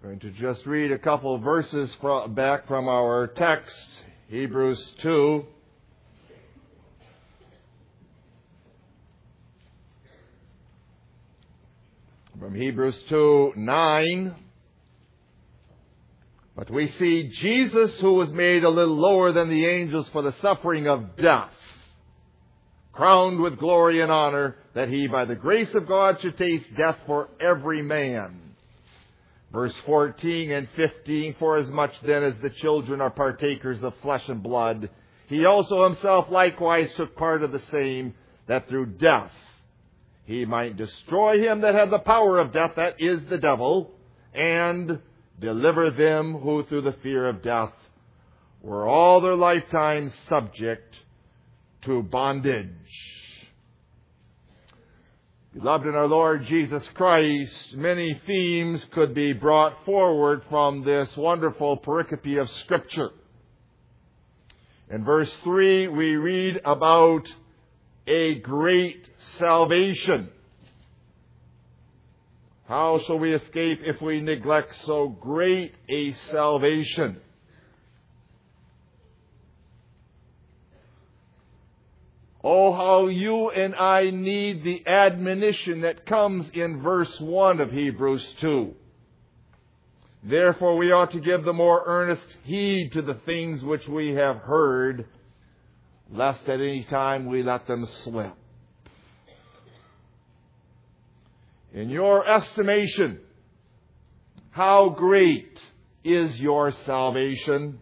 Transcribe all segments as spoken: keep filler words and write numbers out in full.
Going to just read a couple of verses from, back from our text, Hebrews two. From Hebrews two nine. But we see Jesus, who was made a little lower than the angels for the suffering of death, crowned with glory and honor, that he by the grace of God should taste death for every man. Verse fourteen and fifteen, forasmuch then as the children are partakers of flesh and blood, he also himself likewise took part of the same, that through death he might destroy him that had the power of death, that is the devil, and deliver them who through the fear of death were all their lifetime subject to bondage. Beloved in our Lord Jesus Christ, many themes could be brought forward from this wonderful pericope of Scripture. In verse three, we read about a great salvation. How shall we escape if we neglect so great a salvation? Oh, how you and I need the admonition that comes in verse one of Hebrews two. Therefore we ought to give the more earnest heed to the things which we have heard, lest at any time we let them slip. In your estimation, how great is your salvation?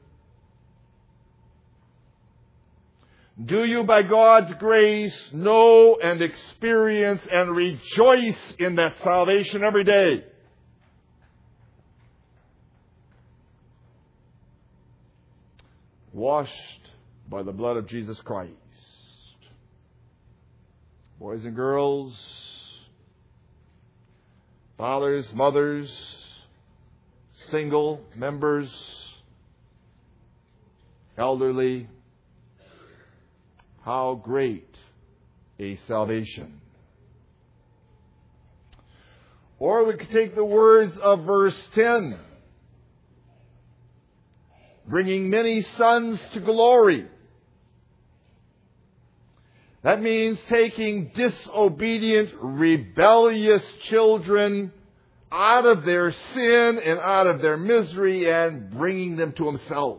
Do you, by God's grace, know and experience and rejoice in that salvation every day? Washed by the blood of Jesus Christ. Boys and girls, fathers, mothers, single members, elderly, how great a salvation. Or we could take the words of verse ten. Bringing many sons to glory. That means taking disobedient, rebellious children out of their sin and out of their misery and bringing them to Himself.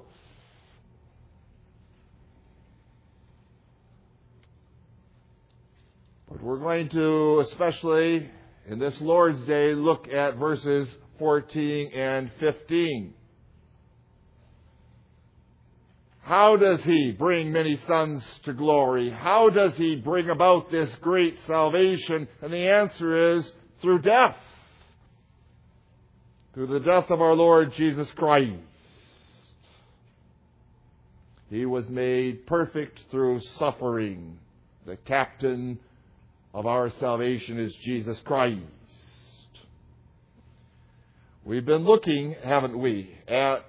But we're going to, especially in this Lord's Day, look at verses fourteen and fifteen. How does He bring many sons to glory? How does He bring about this great salvation? And the answer is through death. Through the death of our Lord Jesus Christ. He was made perfect through suffering. The captain of our salvation is Jesus Christ. We've been looking, haven't we, at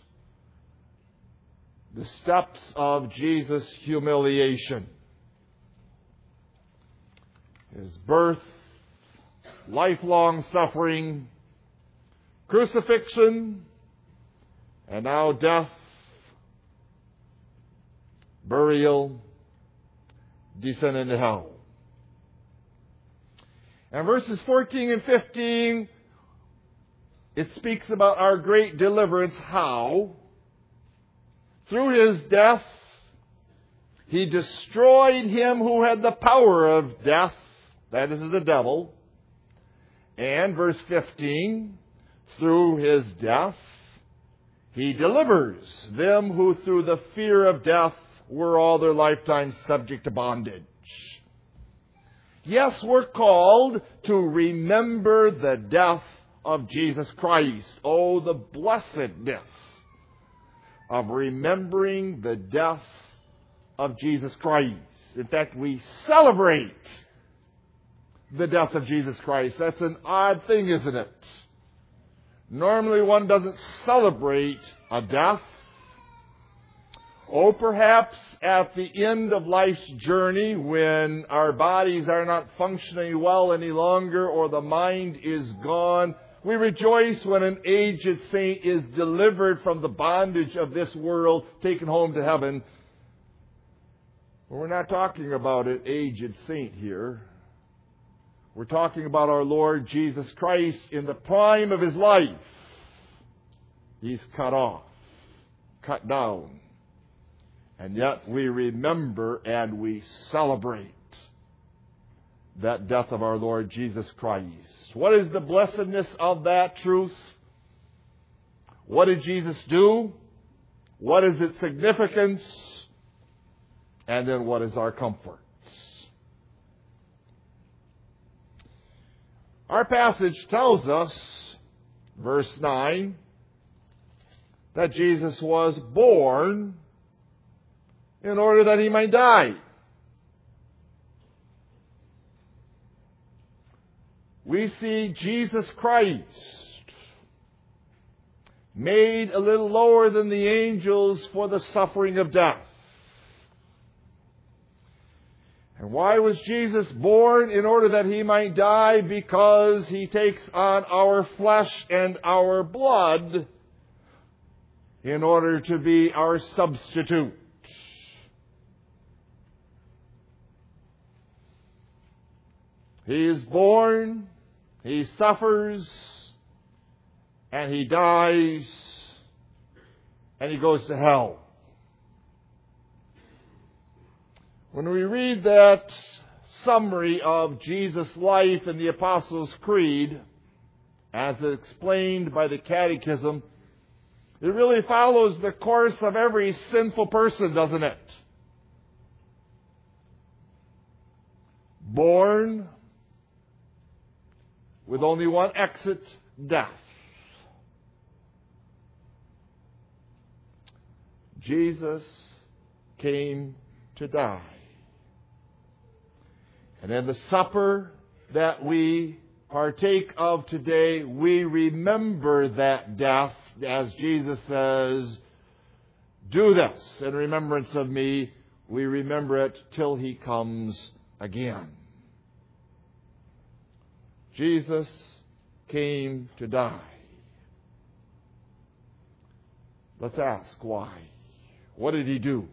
the steps of Jesus' humiliation. His birth, lifelong suffering, crucifixion, and now death, burial, descent into hell. And verses fourteen and fifteen, it speaks about our great deliverance. How? Through His death, He destroyed him who had the power of death, that is the devil. And verse fifteen, through His death, He delivers them who through the fear of death were all their lifetime subject to bondage. Yes, we're called to remember the death of Jesus Christ. Oh, the blessedness of remembering the death of Jesus Christ. In fact, we celebrate the death of Jesus Christ. That's an odd thing, isn't it? Normally one doesn't celebrate a death. Oh, perhaps at the end of life's journey, when our bodies are not functioning well any longer, or the mind is gone, We rejoice when an aged saint is delivered from the bondage of this world, taken home to heaven. We're not talking about an aged saint here. We're talking about our Lord Jesus Christ in the prime of His life. He's cut off, cut down. And yet we remember and we celebrate that death of our Lord Jesus Christ. What is the blessedness of that truth? What did Jesus do? What is its significance? And then what is our comfort? Our passage tells us, verse nine, that Jesus was born in order that He might die. We see Jesus Christ made a little lower than the angels for the suffering of death. And why was Jesus born? In order that He might die, because He takes on our flesh and our blood in order to be our substitute. He is born, He suffers, and He dies, and He goes to hell. When we read that summary of Jesus' life in the Apostles' Creed, as explained by the Catechism, it really follows the course of every sinful person, doesn't it? Born with only one exit, death. Jesus came to die. And in the supper that we partake of today, we remember that death, as Jesus says, do this in remembrance of me. We remember it till He comes again. Jesus came to die. Let's ask why. What did He do?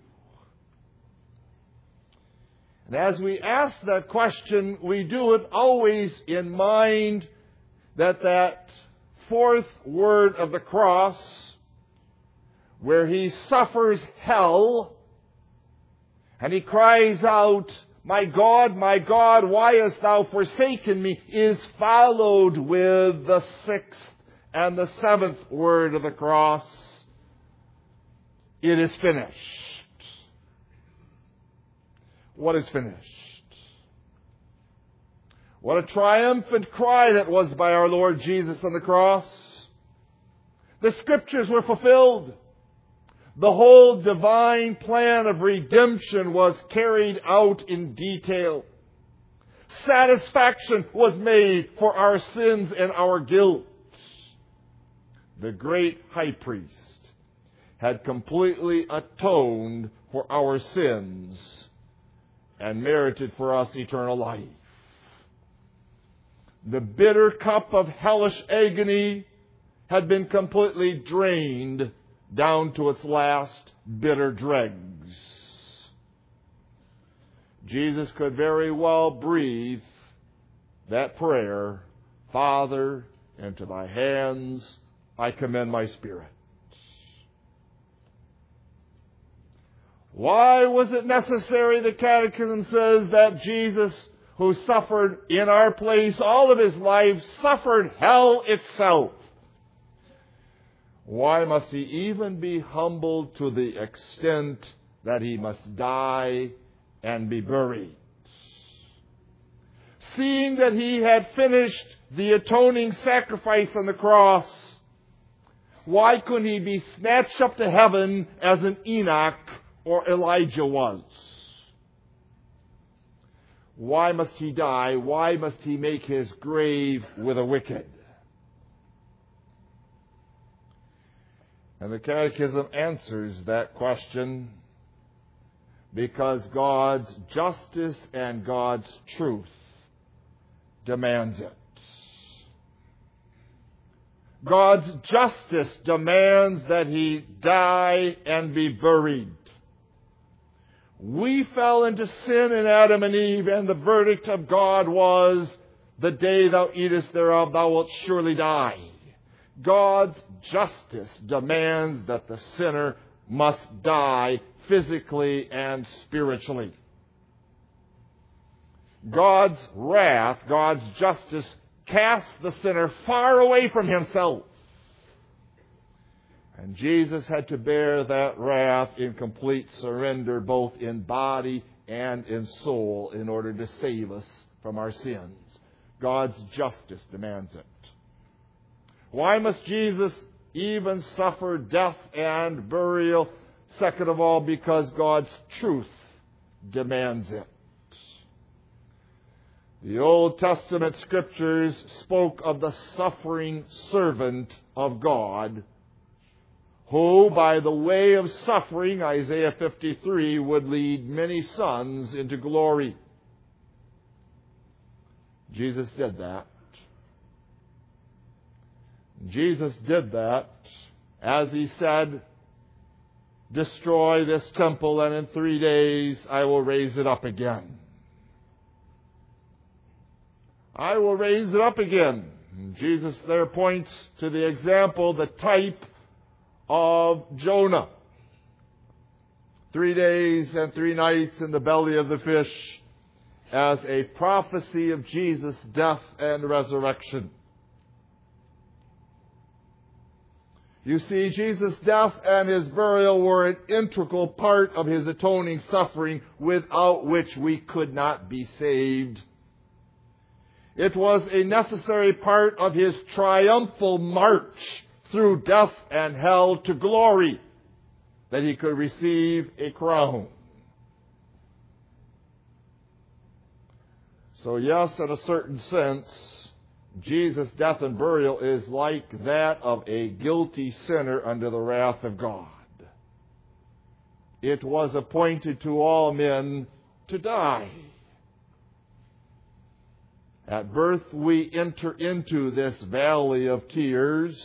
And as we ask that question, we do it always in mind that that fourth word of the cross, where He suffers hell, and He cries out, "My God, my God, why hast Thou forsaken me?" is followed with the sixth and the seventh word of the cross. It is finished. What is finished? What a triumphant cry that was by our Lord Jesus on the cross. The Scriptures were fulfilled. The whole divine plan of redemption was carried out in detail. Satisfaction was made for our sins and our guilt. The great high priest had completely atoned for our sins and merited for us eternal life. The bitter cup of hellish agony had been completely drained down to its last bitter dregs. Jesus could very well breathe that prayer, "Father, into Thy hands I commend my spirit." Why was it necessary, the Catechism says, that Jesus, who suffered in our place all of His life, suffered hell itself? Why must He even be humbled to the extent that He must die and be buried? Seeing that He had finished the atoning sacrifice on the cross, why couldn't He be snatched up to heaven as an Enoch or Elijah was? Why must He die? Why must He make His grave with the wicked? And the Catechism answers that question because God's justice and God's truth demands it. God's justice demands that he die and be buried. We fell into sin in Adam and Eve, and the verdict of God was, the day thou eatest thereof, thou wilt surely die. God's justice demands that the sinner must die physically and spiritually. God's wrath, God's justice, casts the sinner far away from himself. And Jesus had to bear that wrath in complete surrender, both in body and in soul, in order to save us from our sins. God's justice demands it. Why must Jesus even suffer death and burial? Second of all, because God's truth demands it. The Old Testament Scriptures spoke of the suffering servant of God, who, by the way of suffering, Isaiah fifty-three, would lead many sons into glory. Jesus did that. Jesus did that, as he said, destroy this temple, and in three days I will raise it up again. I will raise it up again. Jesus there points to the example, the type of Jonah. Three days and three nights in the belly of the fish, as a prophecy of Jesus' death and resurrection. You see, Jesus' death and his burial were an integral part of his atoning suffering, without which we could not be saved. It was a necessary part of his triumphal march through death and hell to glory, that he could receive a crown. So yes, in a certain sense, Jesus' death and burial is like that of a guilty sinner under the wrath of God. It was appointed to all men to die. At birth we enter into this valley of tears,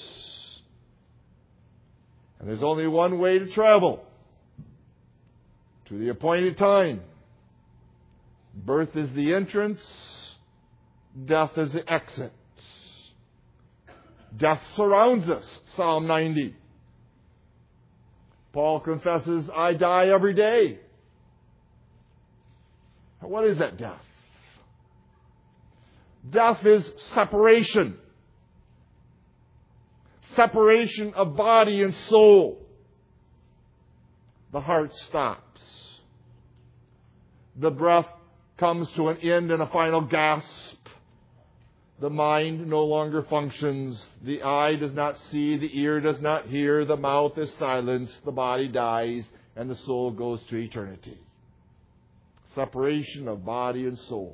and there's only one way to travel, to the appointed time. Birth is the entrance, death is the exit. Death surrounds us, Psalm ninety. Paul confesses, I die every day. What is that death? Death is separation. Separation of body and soul. The heart stops. The breath comes to an end in a final gasp. The mind no longer functions. The eye does not see. The ear does not hear. The mouth is silenced. The body dies. And the soul goes to eternity. Separation of body and soul.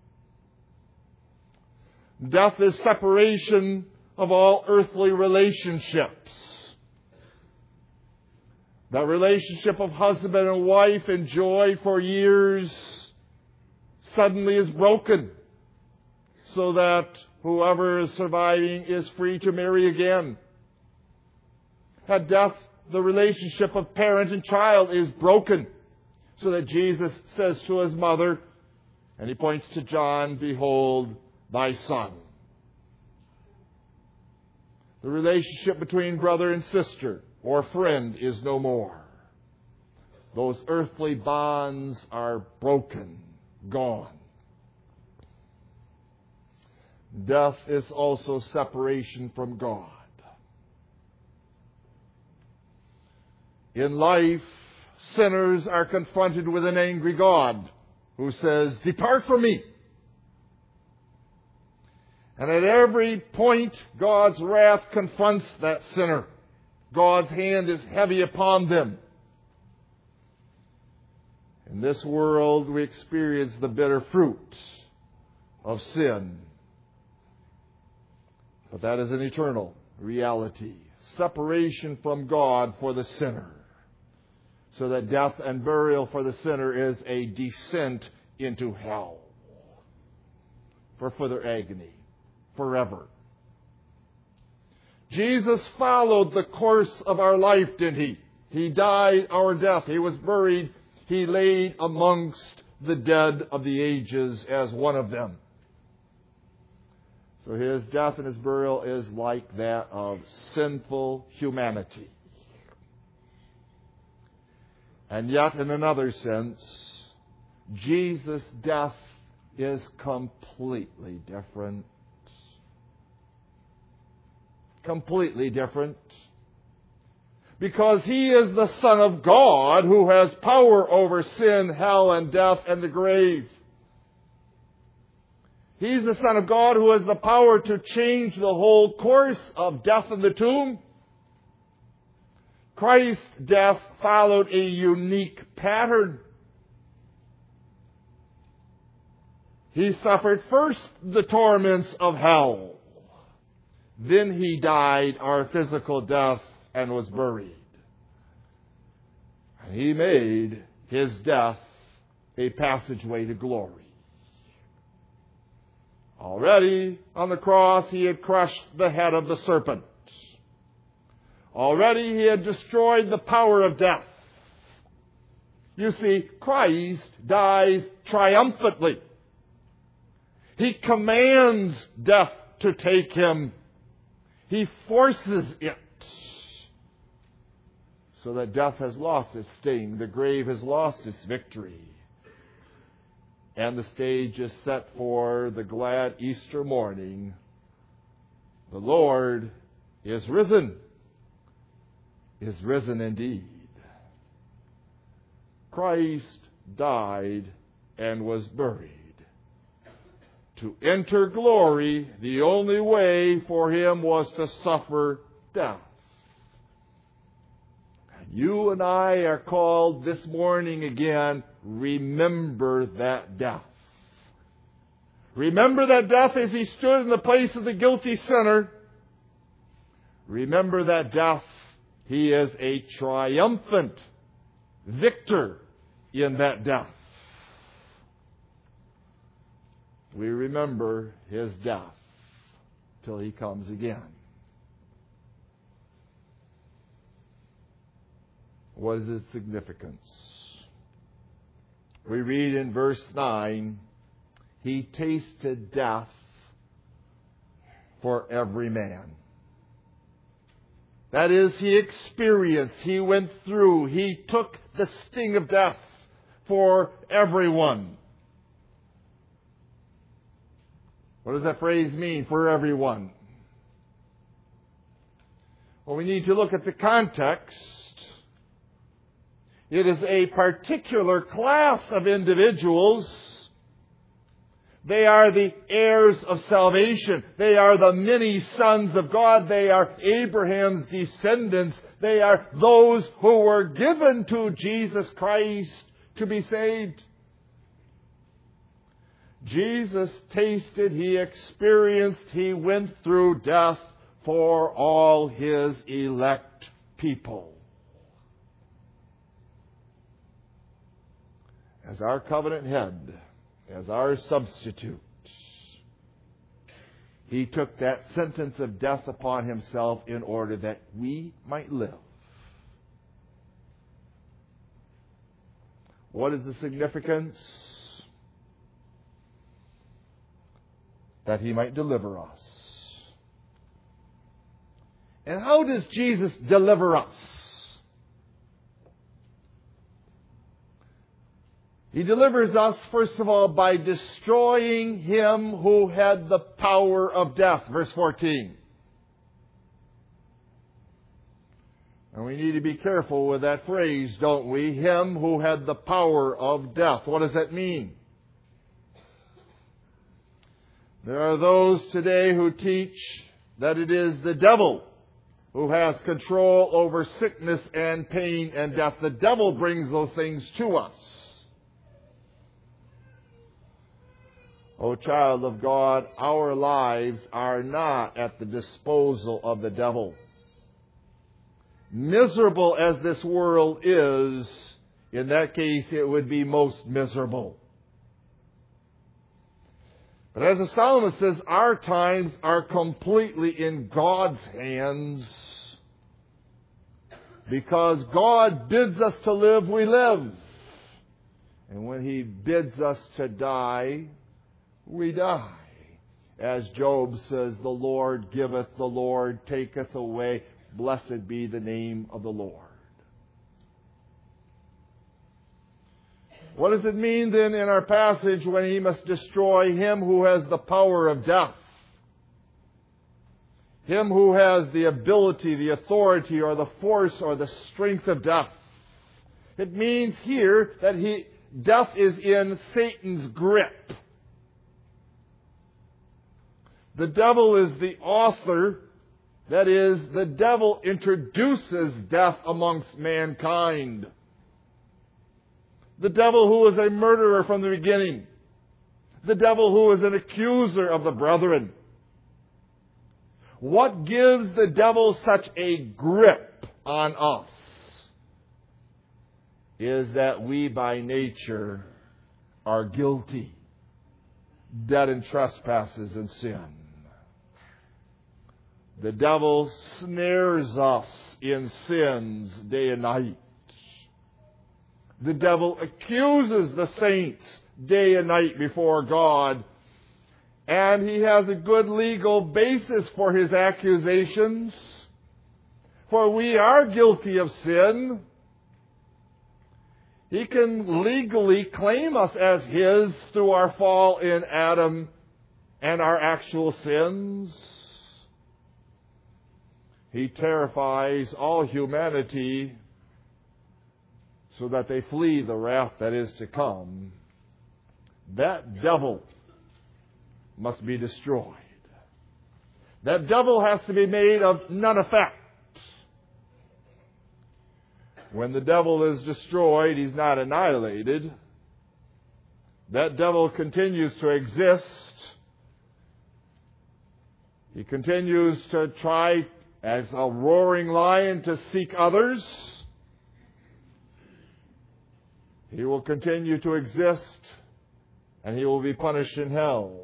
Death is separation of all earthly relationships. That relationship of husband and wife enjoyed for years suddenly is broken, so that whoever is surviving is free to marry again. At death, the relationship of parent and child is broken, so that Jesus says to his mother, and he points to John, behold, thy son. The relationship between brother and sister or friend is no more. Those earthly bonds are broken, gone. Death is also separation from God. In life, sinners are confronted with an angry God who says, depart from me. And at every point, God's wrath confronts that sinner. God's hand is heavy upon them. In this world, we experience the bitter fruit of sin. But that is an eternal reality. Separation from God for the sinner. So that death and burial for the sinner is a descent into hell. For further agony. Forever. Jesus followed the course of our life, didn't He? He died our death. He was buried. He laid amongst the dead of the ages as one of them. So His death and His burial is like that of sinful humanity. And yet, in another sense, Jesus' death is completely different. Completely different. Because He is the Son of God who has power over sin, hell, and death, and the grave. He's the Son of God who has the power to change the whole course of death in the tomb. Christ's death followed a unique pattern. He suffered first the torments of hell. Then He died our physical death and was buried. And He made His death a passageway to glory. Already on the cross He had crushed the head of the serpent. Already He had destroyed the power of death. You see, Christ dies triumphantly. He commands death to take Him. He forces it. So that death has lost its sting. The grave has lost its victory. And the stage is set for the glad Easter morning. The Lord is risen. Is risen indeed. Christ died and was buried. To enter glory, the only way for Him was to suffer death. You and I are called this morning again, remember that death. Remember that death as He stood in the place of the guilty sinner. Remember that death. He is a triumphant victor in that death. We remember His death till He comes again. What is its significance? We read in verse nine, He tasted death for every man. That is, He experienced, He went through, He took the sting of death for everyone. What does that phrase mean, for everyone? Well, we need to look at the context. It is a particular class of individuals. They are the heirs of salvation. They are the many sons of God. They are Abraham's descendants. They are those who were given to Jesus Christ to be saved. Jesus tasted, He experienced, He went through death for all His elect people. As our covenant head, as our substitute, He took that sentence of death upon Himself in order that we might live. What is the significance? That He might deliver us. And how does Jesus deliver us? He delivers us, first of all, by destroying him who had the power of death. Verse fourteen. And we need to be careful with that phrase, don't we? Him who had the power of death. What does that mean? There are those today who teach that it is the devil who has control over sickness and pain and death. The devil brings those things to us. Oh, child of God, our lives are not at the disposal of the devil. Miserable as this world is, in that case it would be most miserable. But as the psalmist says, our times are completely in God's hands. Because God bids us to live, we live. And when He bids us to die, we die. As Job says, the Lord giveth, the Lord taketh away. Blessed be the name of the Lord. What does it mean then in our passage when He must destroy him who has the power of death? Him who has the ability, the authority, or the force, or the strength of death. It means here that he, death is in Satan's grip. The devil is the author. That is, the devil introduces death amongst mankind. The devil who is a murderer from the beginning. The devil who is an accuser of the brethren. What gives the devil such a grip on us is that we by nature are guilty, dead in trespasses and sin. The devil snares us in sins day and night. The devil accuses the saints day and night before God. And he has a good legal basis for his accusations. For we are guilty of sin. He can legally claim us as his through our fall in Adam and our actual sins. He terrifies all humanity so that they flee the wrath that is to come. That devil must be destroyed. That devil has to be made of none effect. When the devil is destroyed, he's not annihilated. That devil continues to exist. He continues to try, as a roaring lion, to seek others. He will continue to exist, and he will be punished in hell.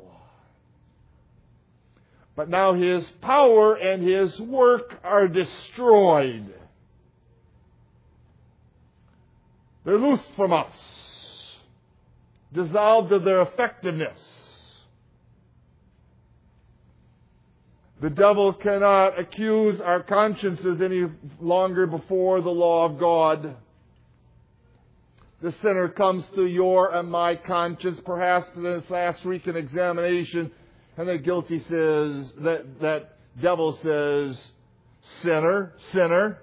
But now his power and his work are destroyed. They're loosed from us, dissolved of their effectiveness. The devil cannot accuse our consciences any longer before the law of God. The sinner comes to your and my conscience, perhaps to this last week in examination, and the guilty says, that, that devil says, sinner, sinner.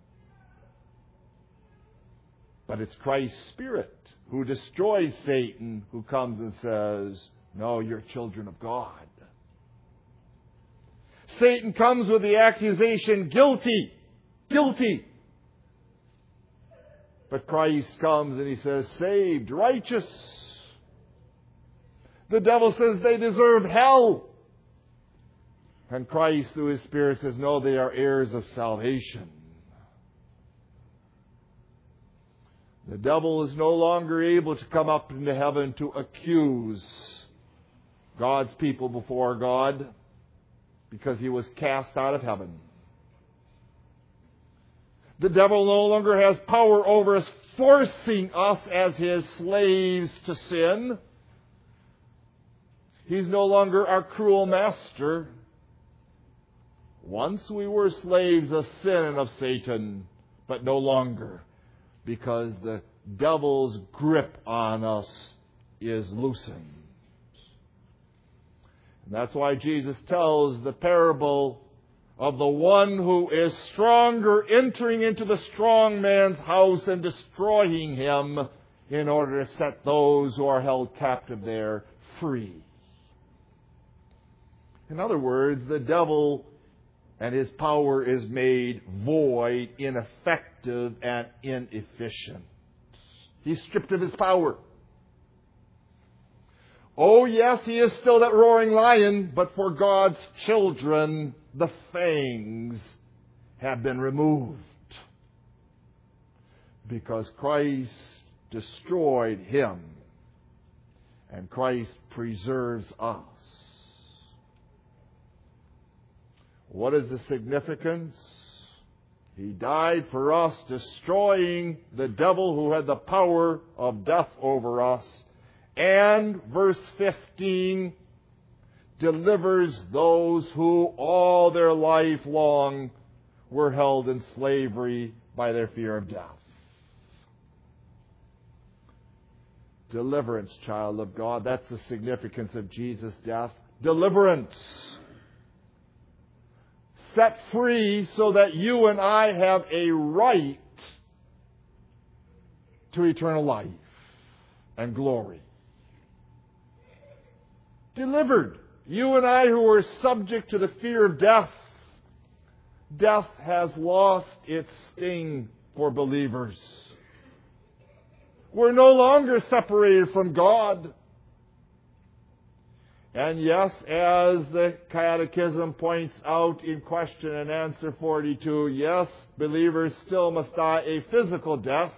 But it's Christ's Spirit who destroys Satan, who comes and says, no, you're children of God. Satan comes with the accusation, guilty, guilty. But Christ comes and he says, saved, righteous. The devil says they deserve hell. And Christ, through His Spirit, says, no, they are heirs of salvation. The devil is no longer able to come up into heaven to accuse God's people before God, because he was cast out of heaven. The devil no longer has power over us, forcing us as his slaves to sin. He's no longer our cruel master. Once we were slaves of sin and of Satan, but no longer, because the devil's grip on us is loosened. And that's why Jesus tells the parable of the one who is stronger entering into the strong man's house and destroying him in order to set those who are held captive there free. In other words, the devil and his power is made void, ineffective, and inefficient. He's stripped of his power. Oh, yes, he is still that roaring lion, but for God's children, the fangs have been removed. Because Christ destroyed him. And Christ preserves us. What is the significance? He died for us, destroying the devil who had the power of death over us. And, verse fifteen, delivers those who all their life long were held in slavery by their fear of death. Deliverance, child of God. That's the significance of Jesus' death. Deliverance. Set free so that you and I have a right to eternal life and glory. Delivered. You and I who are subject to the fear of death. Death has lost its sting for believers. We're no longer separated from God. And yes, as the Catechism points out in question and answer forty-two, yes, believers still must die a physical death.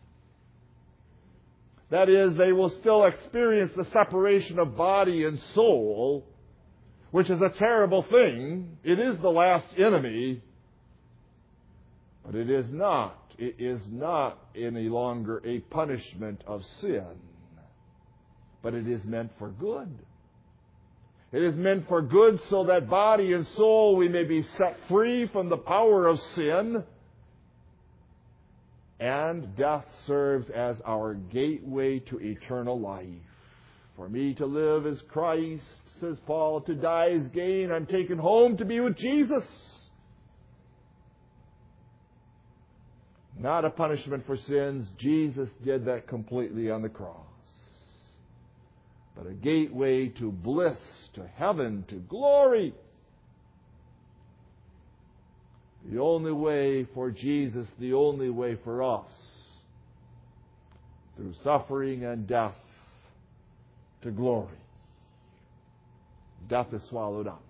That is, they will still experience the separation of body and soul, which is a terrible thing. It is the last enemy. But it is not. It is not any longer a punishment of sin. But it is meant for good. It is meant for good so that body and soul we may be set free from the power of sin. And death serves as our gateway to eternal life. For me to live is Christ, says Paul. To die is gain. I'm taken home to be with Jesus. Not a punishment for sins. Jesus did that completely on the cross. But a gateway to bliss, to heaven, to glory. The only way for Jesus, the only way for us, through suffering and death, to glory. Death is swallowed up.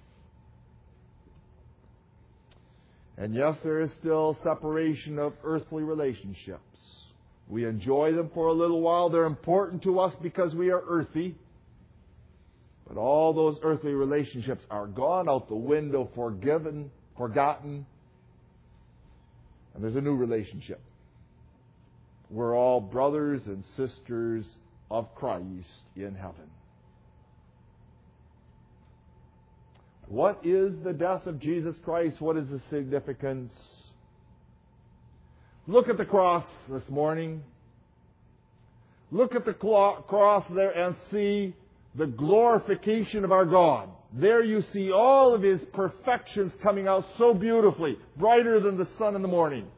And yes, there is still separation of earthly relationships. We enjoy them for a little while. They're important to us because we are earthy. But all those earthly relationships are gone out the window, forgiven, forgotten. And there's a new relationship. We're all brothers and sisters of Christ in heaven. What is the death of Jesus Christ? What is the significance? Look at the cross this morning. Look at the cross there and see the glorification of our God. There you see all of His perfections coming out so beautifully, brighter than the sun in the morning.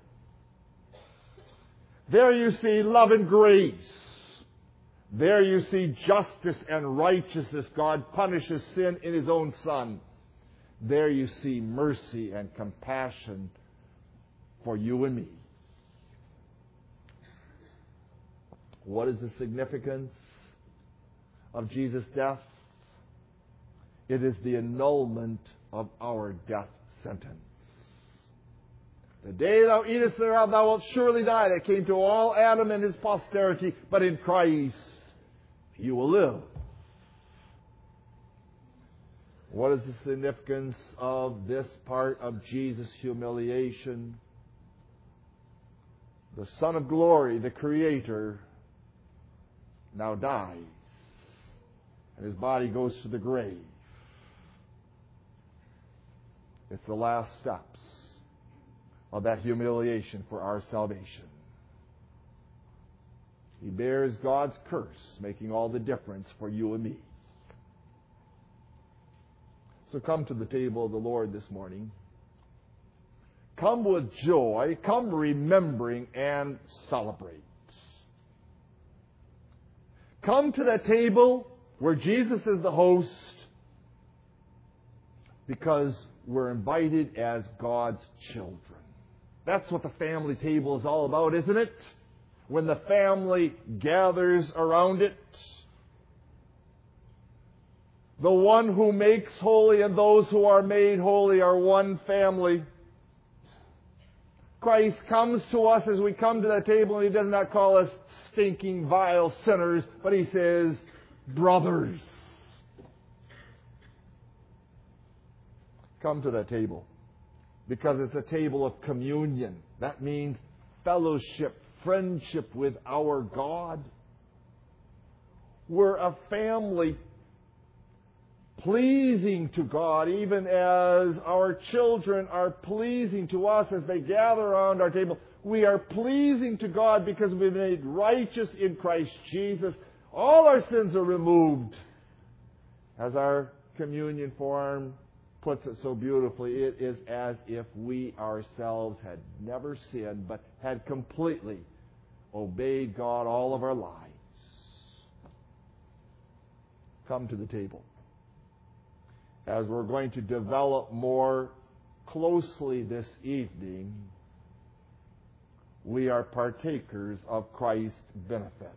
There you see love and grace. There you see justice and righteousness. God punishes sin in His own Son. There you see mercy and compassion for you and me. What is the significance of Jesus' death? It is the annulment of our death sentence. The day thou eatest thereof, thou wilt surely die. That came to all Adam and his posterity, but in Christ you will live. What is the significance of this part of Jesus' humiliation? The Son of Glory, the Creator, now dies. And His body goes to the grave. It's the last steps of that humiliation for our salvation. He bears God's curse, making all the difference for you and me. So come to the table of the Lord this morning. Come with joy. Come remembering and celebrate. Come to that table where Jesus is the host, because we're invited as God's children. That's what the family table is all about, isn't it? When the family gathers around it. The one who makes holy and those who are made holy are one family. Christ comes to us as we come to that table, and He does not call us stinking, vile sinners, but He says, brothers. Come to that table, because it's a table of communion. That means fellowship, friendship with our God. We're a family pleasing to God, even as our children are pleasing to us as they gather around our table. We are pleasing to God because we've been made righteous in Christ Jesus. All our sins are removed. As our communion form puts it so beautifully, it is as if we ourselves had never sinned, but had completely obeyed God all of our lives. Come to the table. As we're going to develop more closely this evening, we are partakers of Christ's benefits.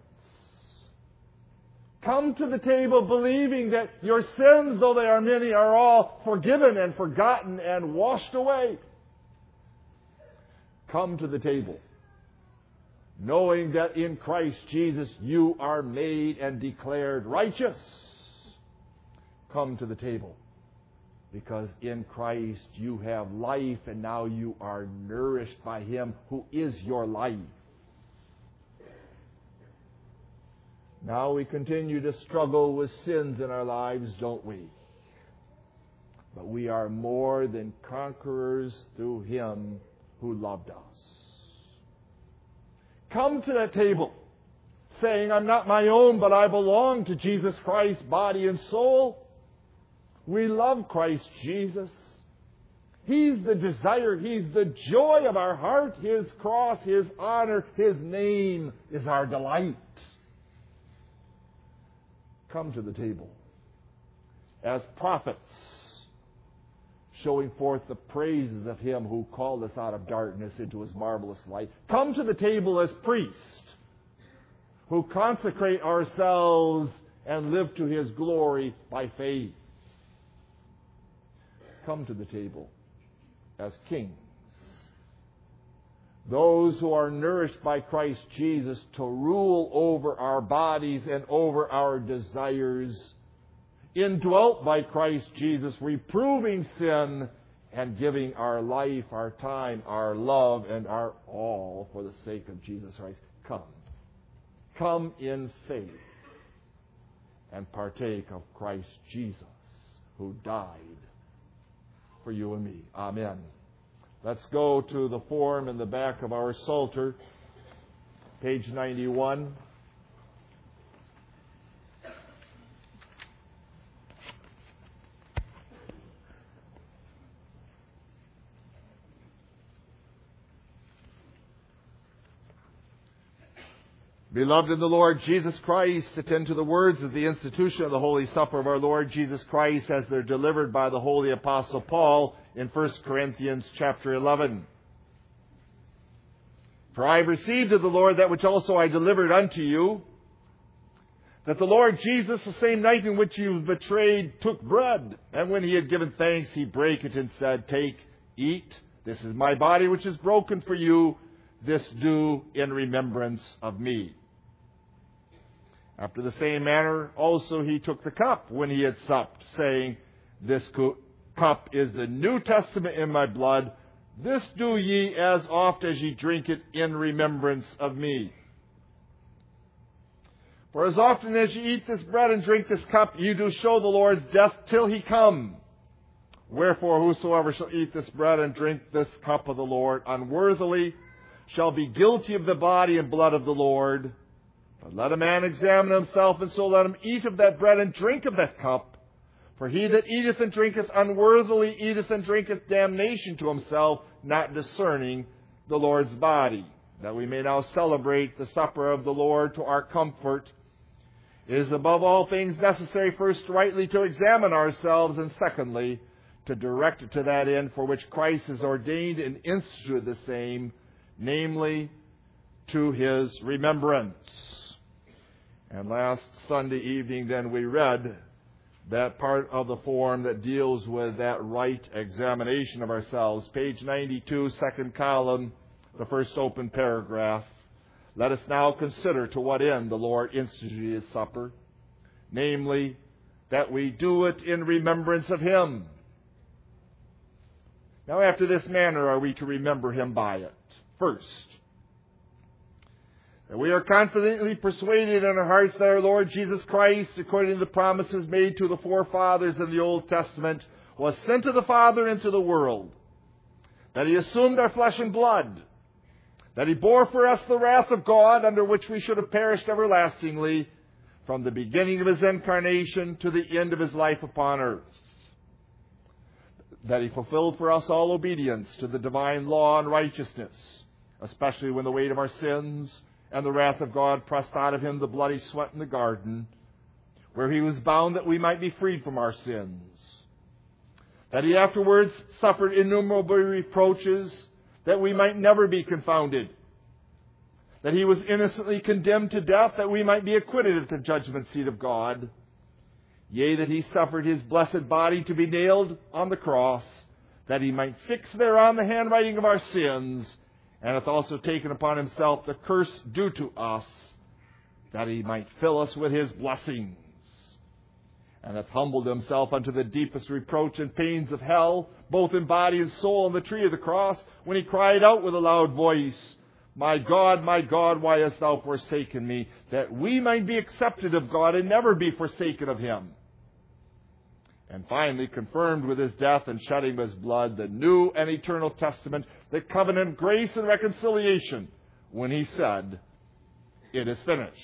Come to the table believing that your sins, though they are many, are all forgiven and forgotten and washed away. Come to the table knowing that in Christ Jesus you are made and declared righteous. Come to the table because in Christ you have life, and now you are nourished by Him who is your life. Now we continue to struggle with sins in our lives, don't we? But we are more than conquerors through Him who loved us. Come to that table saying, I'm not my own, but I belong to Jesus Christ, body and soul. We love Christ Jesus. He's the desire. He's the joy of our heart. His cross, His honor, His name is our delight. Come to the table as prophets, showing forth the praises of Him who called us out of darkness into His marvelous light. Come to the table as priests who consecrate ourselves and live to His glory by faith. Come to the table as kings, those who are nourished by Christ Jesus to rule over our bodies and over our desires, indwelt by Christ Jesus, reproving sin and giving our life, our time, our love, and our all for the sake of Jesus Christ. Come. Come in faith and partake of Christ Jesus, who died for you and me. Amen. Let's go to the form in the back of our Psalter, page ninety-one. Beloved in the Lord Jesus Christ, attend to the words of the institution of the Holy Supper of our Lord Jesus Christ as they're delivered by the Holy Apostle Paul in First Corinthians chapter eleven. For I have received of the Lord that which also I delivered unto you, that the Lord Jesus, the same night in which He was betrayed, took bread, and when He had given thanks, He brake it and said, Take, eat, this is my body which is broken for you, this do in remembrance of me. After the same manner also He took the cup when He had supped, saying, This cup is the New Testament in my blood. This do ye as oft as ye drink it in remembrance of me. For as often as ye eat this bread and drink this cup, ye do show the Lord's death till He come. Wherefore whosoever shall eat this bread and drink this cup of the Lord unworthily shall be guilty of the body and blood of the Lord. But let a man examine himself, and so let him eat of that bread and drink of that cup. For he that eateth and drinketh unworthily eateth and drinketh damnation to himself, not discerning the Lord's body. That we may now celebrate the supper of the Lord to our comfort, it is above all things necessary first rightly to examine ourselves, and secondly, to direct it to that end for which Christ has ordained and instituted the same, namely, to His remembrance. And last Sunday evening, then, we read that part of the form that deals with that right examination of ourselves. Page ninety-two, second column, the first open paragraph. Let us now consider to what end the Lord instituted His supper. namely, that we do it in remembrance of Him. Now, after this manner are we to remember Him by it. First, that we are confidently persuaded in our hearts that our Lord Jesus Christ, according to the promises made to the forefathers in the Old Testament, was sent of the Father into the world, that He assumed our flesh and blood, that He bore for us the wrath of God under which we should have perished everlastingly, from the beginning of His incarnation to the end of His life upon earth, that He fulfilled for us all obedience to the divine law and righteousness, especially when the weight of our sins and the wrath of God pressed out of Him the bloody sweat in the garden, where He was bound that we might be freed from our sins, that He afterwards suffered innumerable reproaches that we might never be confounded, that He was innocently condemned to death that we might be acquitted at the judgment seat of God, yea, that He suffered His blessed body to be nailed on the cross, that He might fix thereon the handwriting of our sins, and hath also taken upon Himself the curse due to us, that He might fill us with His blessings, and hath humbled Himself unto the deepest reproach and pains of hell, both in body and soul, on the tree of the cross, when He cried out with a loud voice, My God, my God, why hast Thou forsaken me? That we might be accepted of God and never be forsaken of Him. And finally, confirmed with His death and shedding of His blood, the new and eternal testament, the covenant of grace and reconciliation, when He said, It is finished.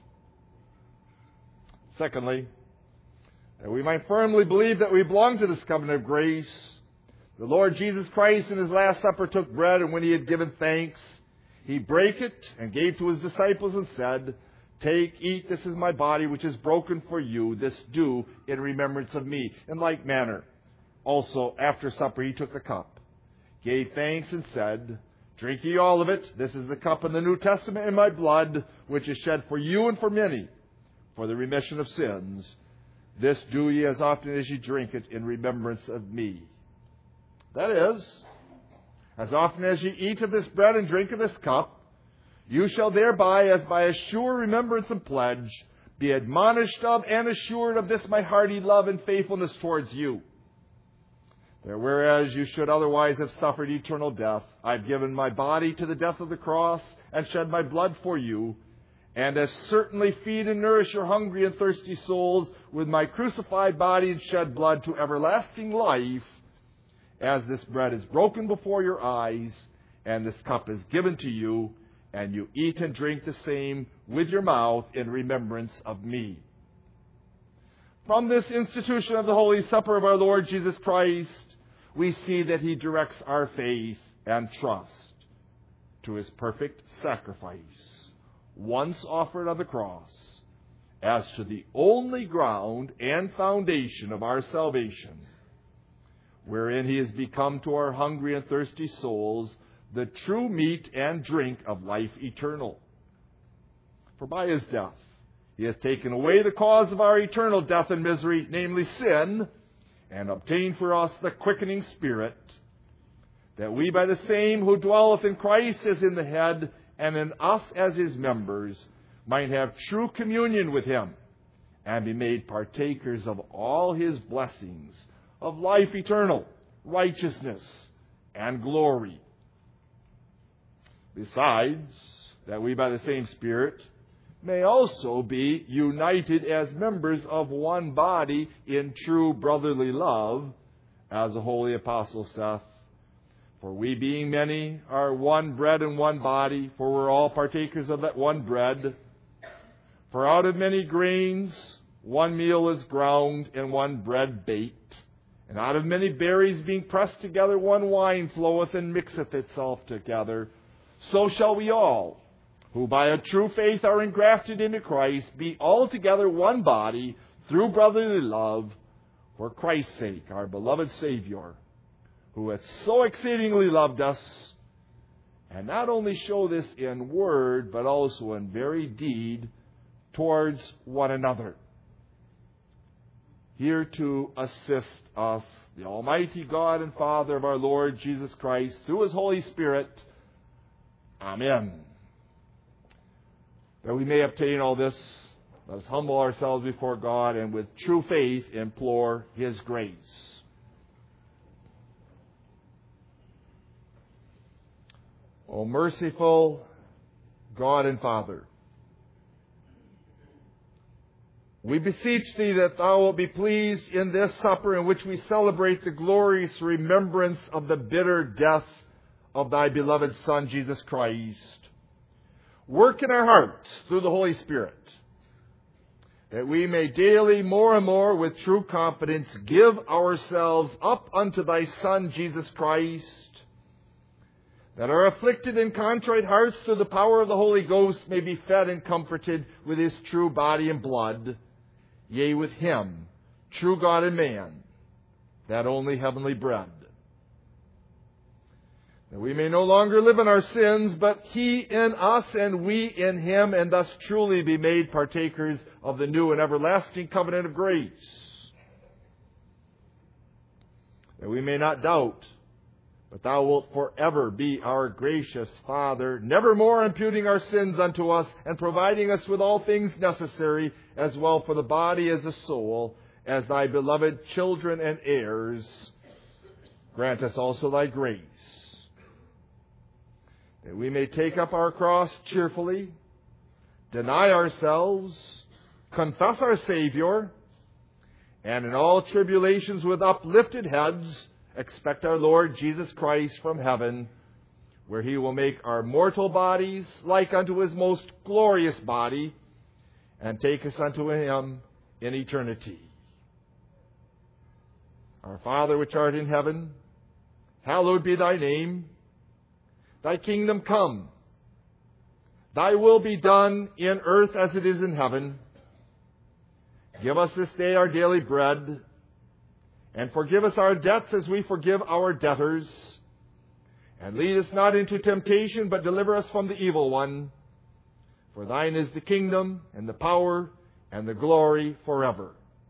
Secondly, that we might firmly believe that we belong to this covenant of grace, the Lord Jesus Christ in His Last Supper took bread, and when He had given thanks, He brake it and gave to His disciples and said, Take, eat, this is my body which is broken for you. This do in remembrance of me. In like manner, also after supper He took the cup, gave thanks and said, Drink ye all of it. This is the cup in the New Testament in my blood, which is shed for you and for many, for the remission of sins. This do ye as often as ye drink it in remembrance of me. That is, as often as ye eat of this bread and drink of this cup, you shall thereby, as by a sure remembrance and pledge, be admonished of and assured of this my hearty love and faithfulness towards you. That whereas you should otherwise have suffered eternal death, I have given my body to the death of the cross, and shed my blood for you, and as certainly feed and nourish your hungry and thirsty souls with my crucified body and shed blood to everlasting life, as this bread is broken before your eyes, and this cup is given to you, and you eat and drink the same with your mouth in remembrance of me. From this institution of the Holy Supper of our Lord Jesus Christ, we see that He directs our faith and trust to His perfect sacrifice, once offered on the cross, as to the only ground and foundation of our salvation, wherein He has become to our hungry and thirsty souls the true meat and drink of life eternal. For by His death He hath taken away the cause of our eternal death and misery, namely sin, and obtained for us the quickening Spirit, that we by the same who dwelleth in Christ as in the head, and in us as His members, might have true communion with Him, and be made partakers of all His blessings, of life eternal, righteousness, and glory. Besides, that we by the same Spirit may also be united as members of one body in true brotherly love, as the holy apostle saith, For we being many are one bread and one body, for we're all partakers of that one bread. For out of many grains one meal is ground, and one bread baked. And out of many berries being pressed together one wine floweth and mixeth itself together. So shall we all, who by a true faith are engrafted into Christ, be altogether one body through brotherly love, for Christ's sake, our beloved Savior, who hath so exceedingly loved us, and not only show this in word, but also in very deed towards one another. Here to assist us, the Almighty God and Father of our Lord Jesus Christ, through His Holy Spirit. Amen. That we may obtain all this, Let us humble ourselves before God and with true faith implore His grace. O merciful God and Father, we beseech Thee that Thou wilt be pleased in this supper in which we celebrate the glorious remembrance of the bitter death of Thy beloved Son, Jesus Christ. Work in our hearts through the Holy Spirit, that we may daily more and more with true confidence give ourselves up unto Thy Son, Jesus Christ, that our afflicted and contrite hearts through the power of the Holy Ghost may be fed and comforted with His true body and blood, yea, with Him, true God and man, that only heavenly bread. That we may no longer live in our sins, but He in us and we in Him, and thus truly be made partakers of the new and everlasting covenant of grace. That we may not doubt, but Thou wilt forever be our gracious Father, never more imputing our sins unto us, and providing us with all things necessary, as well for the body as the soul, as Thy beloved children and heirs. Grant us also Thy grace, that we may take up our cross cheerfully, deny ourselves, confess our Savior, and in all tribulations with uplifted heads, expect our Lord Jesus Christ from heaven, where He will make our mortal bodies like unto His most glorious body, and take us unto Him in eternity. Our Father which art in heaven, hallowed be Thy name. Thy kingdom come. Thy will be done in earth as it is in heaven. Give us this day our daily bread, and forgive us our debts as we forgive our debtors. And lead us not into temptation, but deliver us from the evil one. For Thine is the kingdom, and the power, and the glory forever.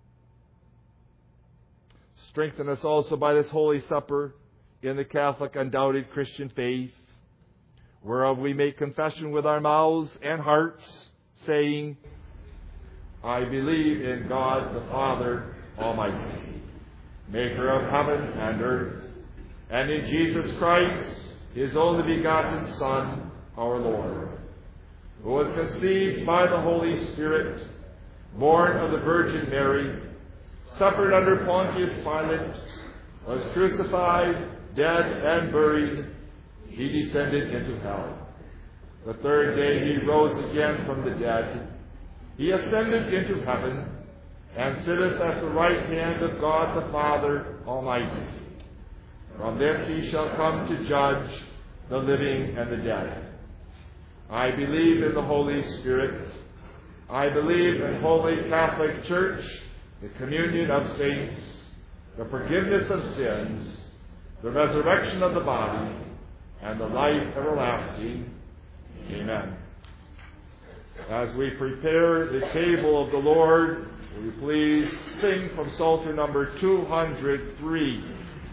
Strengthen us also by this Holy Supper in the Catholic undoubted Christian faith, whereof we make confession with our mouths and hearts, saying, I believe in God the Father Almighty, maker of heaven and earth, and in Jesus Christ, His only begotten Son, our Lord, who was conceived by the Holy Spirit, born of the Virgin Mary, suffered under Pontius Pilate, was crucified, dead, and buried. He descended into hell. The third day He rose again from the dead. He ascended into heaven, and sitteth at the right hand of God the Father Almighty. From thence He shall come to judge the living and the dead. I believe in the Holy Spirit. I believe in Holy Catholic Church, the communion of saints, the forgiveness of sins, the resurrection of the body, and the life everlasting. Amen. As we prepare the table of the Lord, will you please sing from Psalter number two hundred three.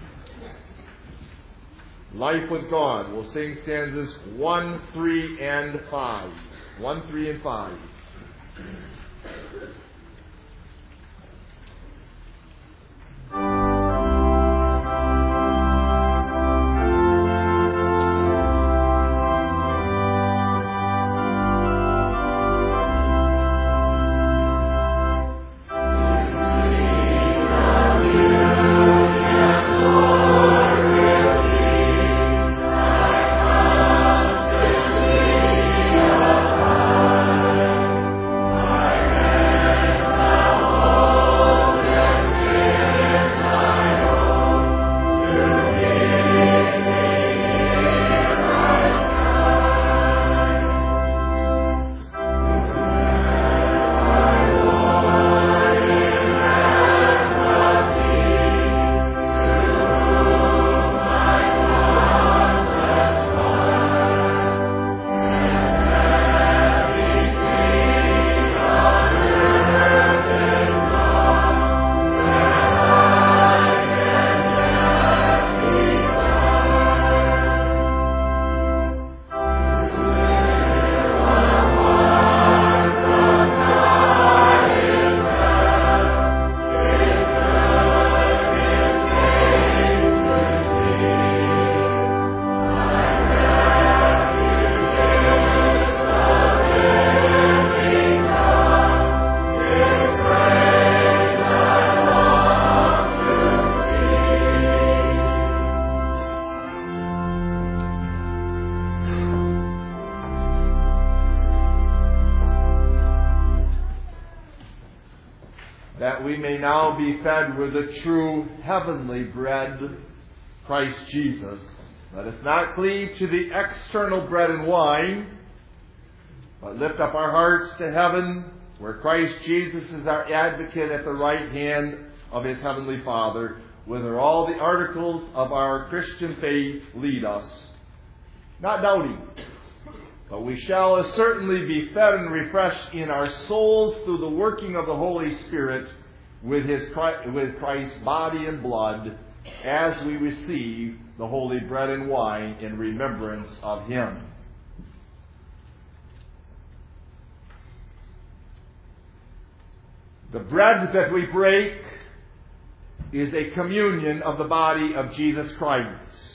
Life with God. We'll sing stanzas one, three, and five. one, three, and five. Amen. we may now be fed with the true heavenly bread, Christ Jesus. Let us not cleave to the external bread and wine, but lift up our hearts to heaven, where Christ Jesus is our advocate at the right hand of his heavenly Father, whither all the articles of our Christian faith lead us. Not doubting, but we shall certainly be fed and refreshed in our souls through the working of the Holy Spirit with his with Christ's body and blood, as we receive the holy bread and wine in remembrance of him. The bread that we break is a communion of the body of Jesus Christ.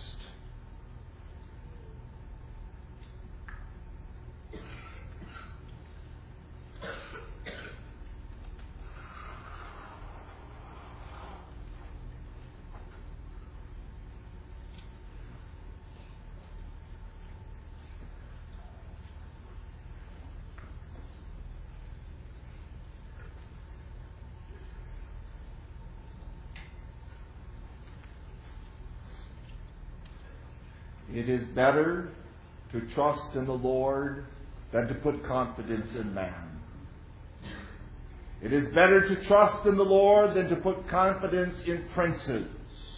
It is better to trust in the Lord than to put confidence in man. It is better to trust in the Lord than to put confidence in princes.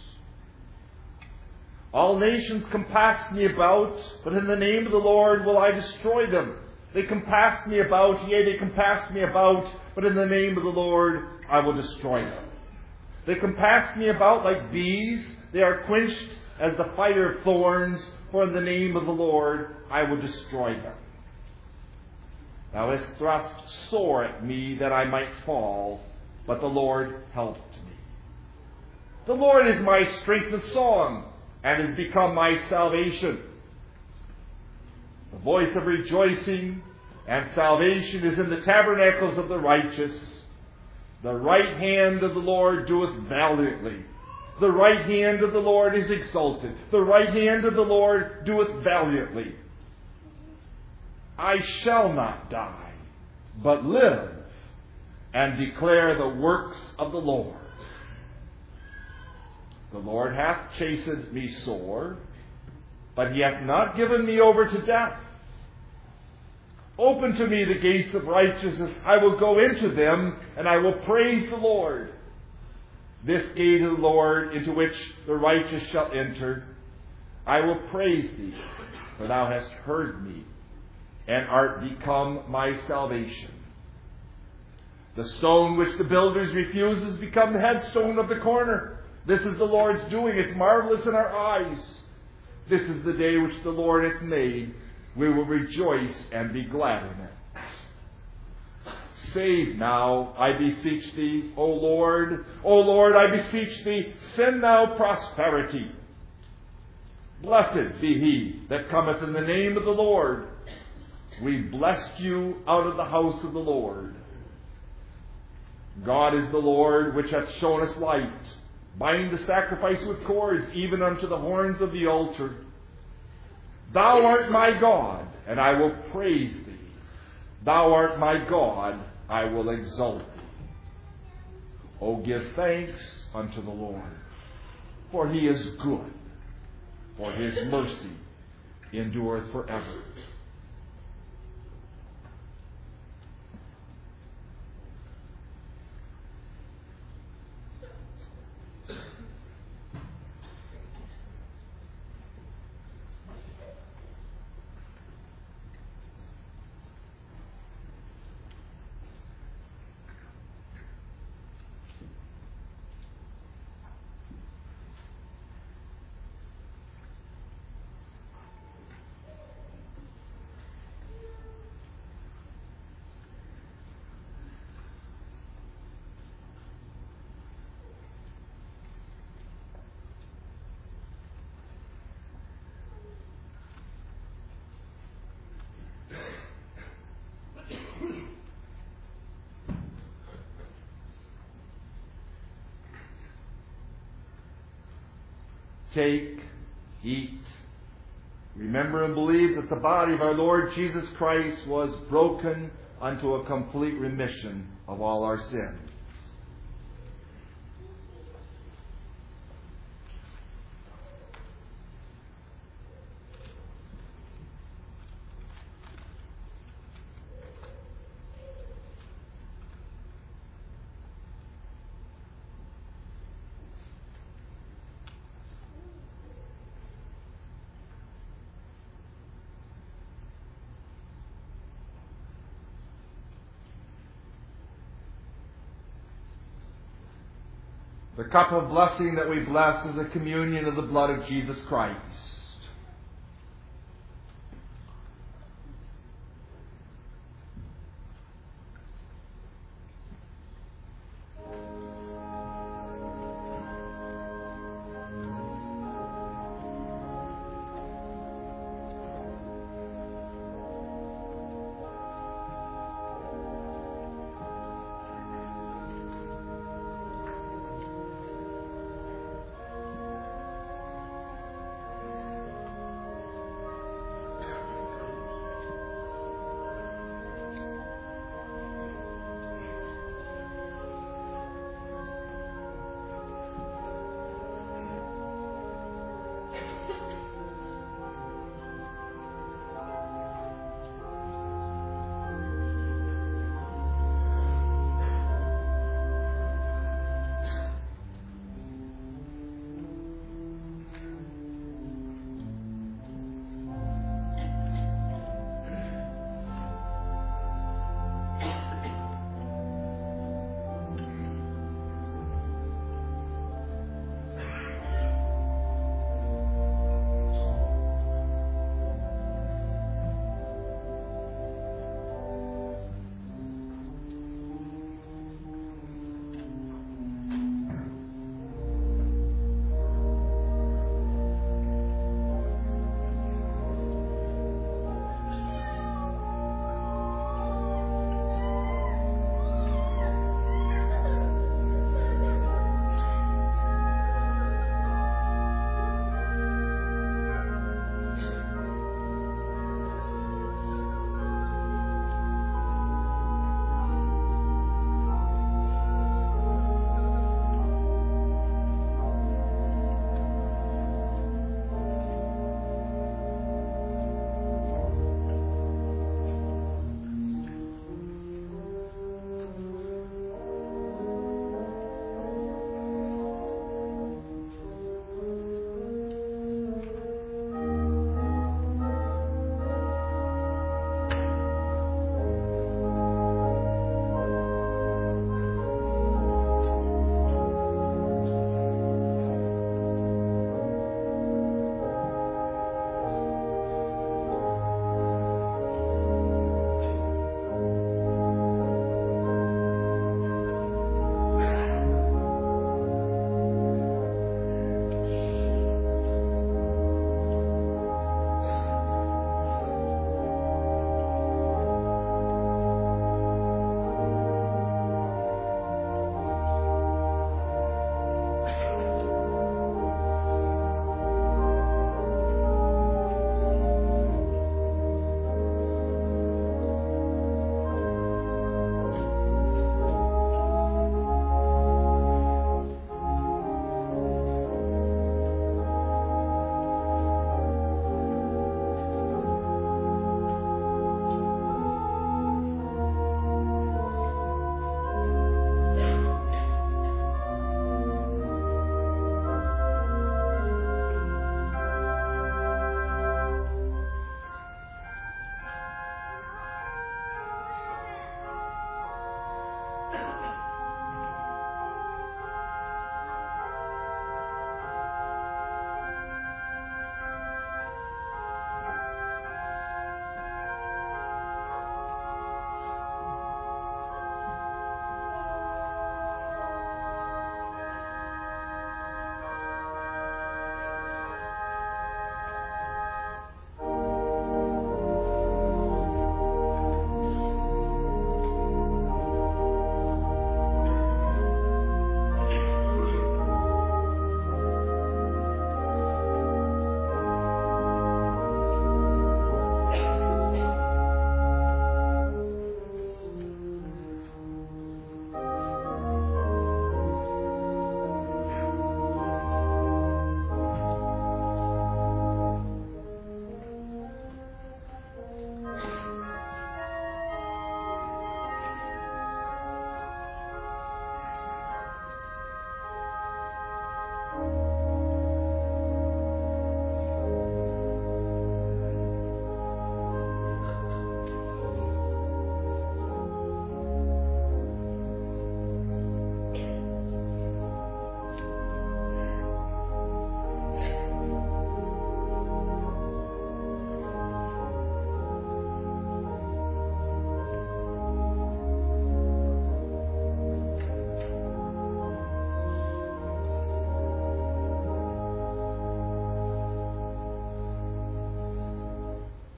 All nations compass me about, but in the name of the Lord will I destroy them. They compass me about, yea, they compass me about, but in the name of the Lord I will destroy them. They compass me about like bees, they are quenched as the fire of thorns, for in the name of the Lord I will destroy them. Thou hast thrust sore at me that I might fall, but the Lord helped me. The Lord is my strength and song, and has become my salvation. The voice of rejoicing and salvation is in the tabernacles of the righteous. The right hand of the Lord doeth valiantly. The right hand of the Lord is exalted. The right hand of the Lord doeth valiantly. I shall not die, but live and declare the works of the Lord. The Lord hath chastened me sore, but he hath not given me over to death. Open to me the gates of righteousness. I will go into them, and I will praise the Lord. This gate of the Lord, into which the righteous shall enter, I will praise thee, for thou hast heard me, and art become my salvation. The stone which the builders refuse has become the headstone of the corner. This is the Lord's doing. It's marvelous in our eyes. This is the day which the Lord hath made. We will rejoice and be glad in it. Save now, I beseech thee, O Lord. O Lord, I beseech thee, send now prosperity. Blessed be he that cometh in the name of the Lord. We blessed you out of the house of the Lord. God is the Lord, which hath shown us light. Bind the sacrifice with cords, even unto the horns of the altar. Thou art my God, and I will praise thee. Thou art my God, I will exalt thee. O give thanks unto the Lord, for he is good, for his mercy endureth forever. Take, eat, remember and believe that the body of our Lord Jesus Christ was broken unto a complete remission of all our sins. The cup of blessing that we bless is the communion of the blood of Jesus Christ.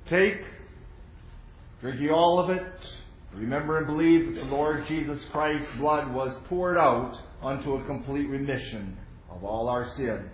Take, drink ye all of it. Remember and believe that the Lord Jesus Christ's blood was poured out unto a complete remission of all our sins.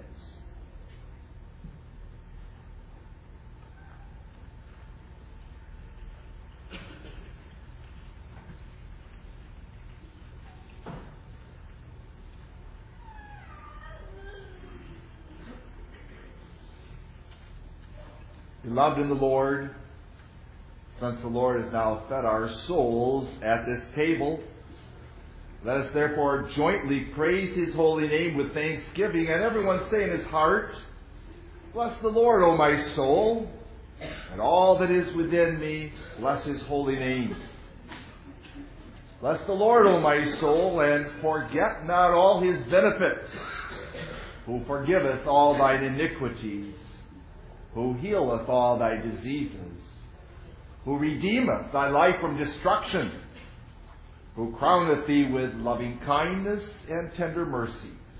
Beloved in the Lord, since the Lord has now fed our souls at this table, let us therefore jointly praise His holy name with thanksgiving, and everyone say in his heart, bless the Lord, O my soul, and all that is within me, bless His holy name. Bless the Lord, O my soul, and forget not all His benefits, who forgiveth all thine iniquities, who healeth all thy diseases, who redeemeth thy life from destruction, who crowneth thee with loving kindness and tender mercies.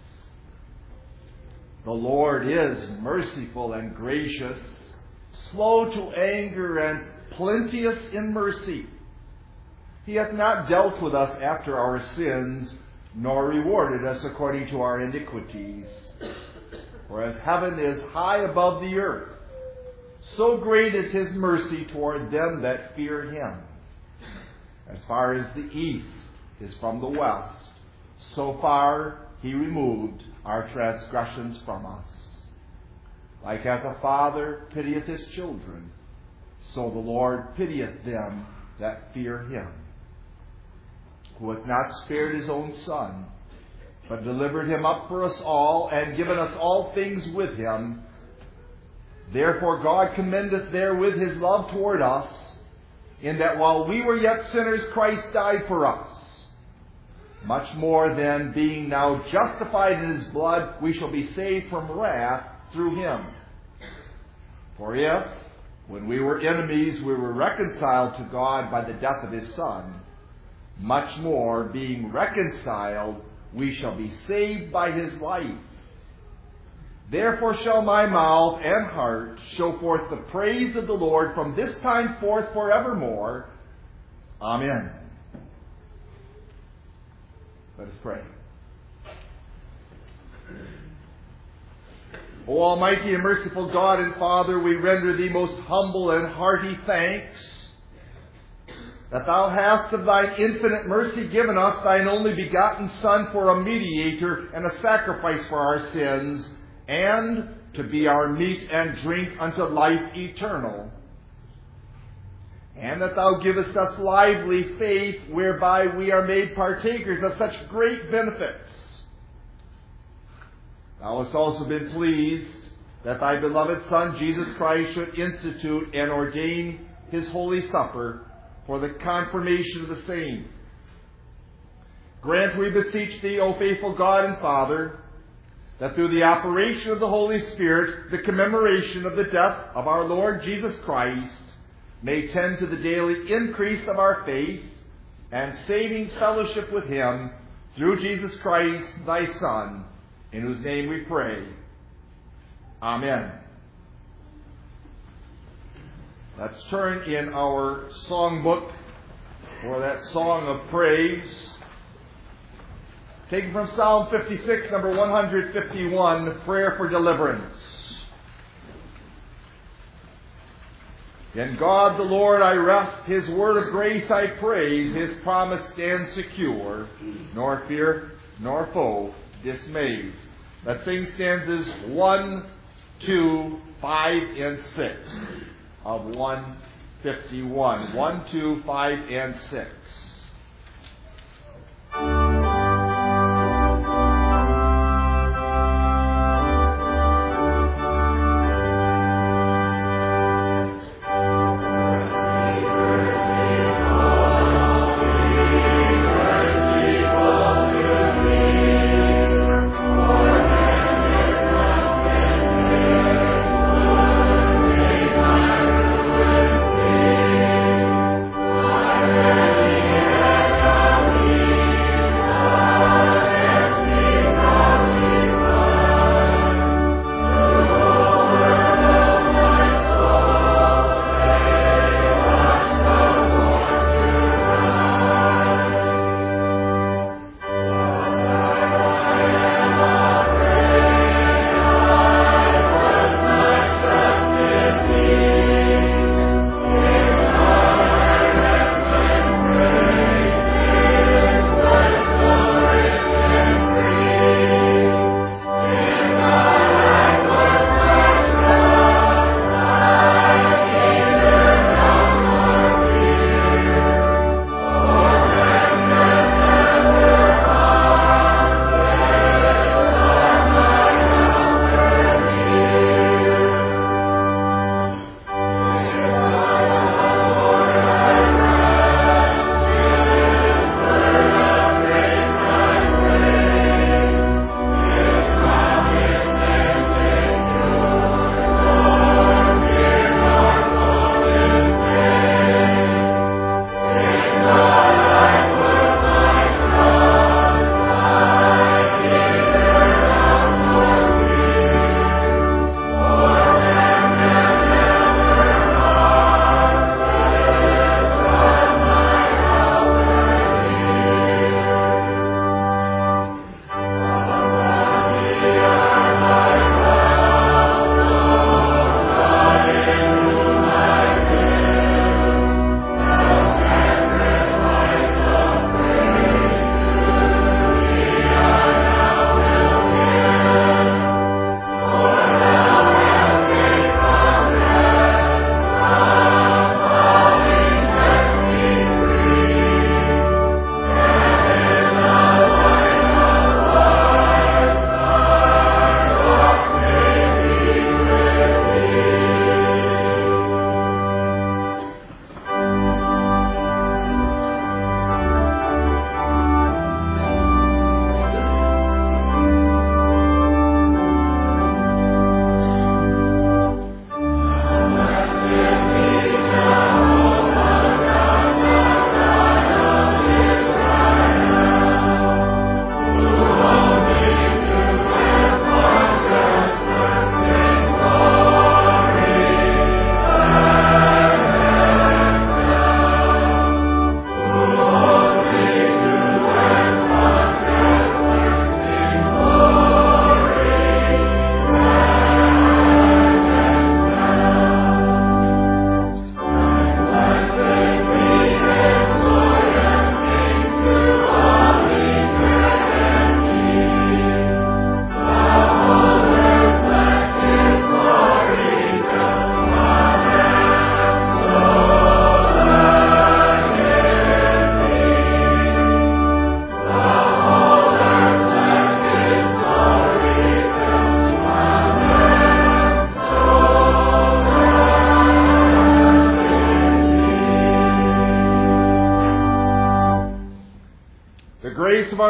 The Lord is merciful and gracious, slow to anger and plenteous in mercy. He hath not dealt with us after our sins, nor rewarded us according to our iniquities. For as heaven is high above the earth, so great is His mercy toward them that fear Him. As far as the east is from the west, so far He removed our transgressions from us. Like as a father pitieth his children, so the Lord pitieth them that fear Him. Who hath not spared His own Son, but delivered Him up for us all, and given us all things with Him. Therefore God commendeth therewith His love toward us, in that while we were yet sinners, Christ died for us. Much more then, being now justified in His blood, we shall be saved from wrath through Him. For if, when we were enemies, we were reconciled to God by the death of His Son, much more, being reconciled, we shall be saved by His life. Therefore shall my mouth and heart show forth the praise of the Lord from this time forth forevermore. Amen. Let us pray. O Almighty and merciful God and Father, we render Thee most humble and hearty thanks that Thou hast of Thine infinite mercy given us Thine only begotten Son for a mediator and a sacrifice for our sins, and to be our meat and drink unto life eternal. And that Thou givest us lively faith, whereby we are made partakers of such great benefits. Thou hast also been pleased that Thy beloved Son, Jesus Christ, should institute and ordain His holy supper for the confirmation of the same. Grant, we beseech Thee, O faithful God and Father, that through the operation of the Holy Spirit, the commemoration of the death of our Lord Jesus Christ may tend to the daily increase of our faith and saving fellowship with Him through Jesus Christ, Thy Son, in whose name we pray. Amen. Let's turn in our songbook for that song of praise. Taken from Psalm fifty-six, number one fifty-one, Prayer for Deliverance. In God the Lord I rest, His word of grace I praise, His promise stands secure, nor fear nor foe dismays. Let's sing stanzas one, two, five, and six of one fifty-one. one, two, five, and six. Yeah.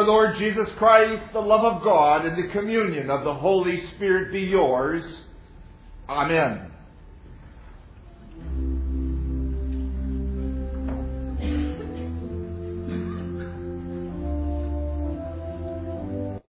Lord Jesus Christ, the love of God, and the communion of the Holy Spirit be yours. Amen.